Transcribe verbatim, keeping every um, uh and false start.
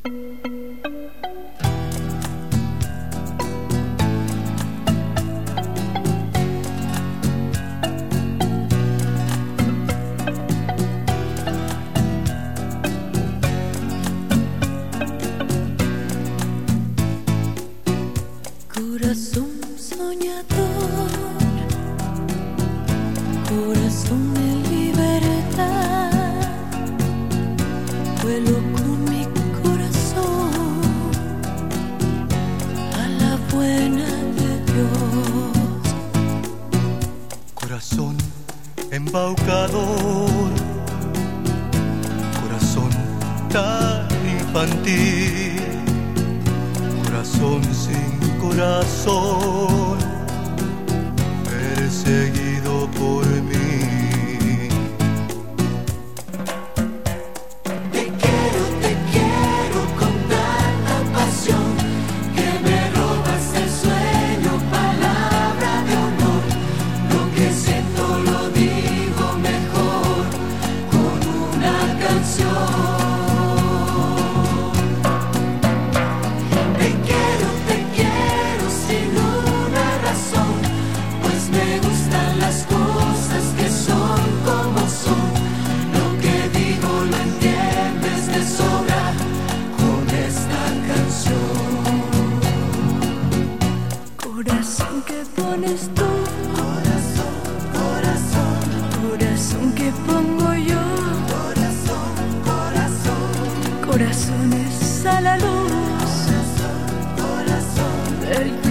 Corazón soñador, corazón de libertad, vuelo con mi corazón a la buena de Dios. Corazón embaucador, corazón tan infantil, corazón sin corazón, perseguido por mí. Te quiero, te quiero con tanta pasión que me robas el sueño, palabra de honor. Lo que siento lo digo mejor con una canción. Corazón que pones tú, corazón, corazón, corazón que pongo yo, corazón, corazón, corazones a la luz, corazón, corazón del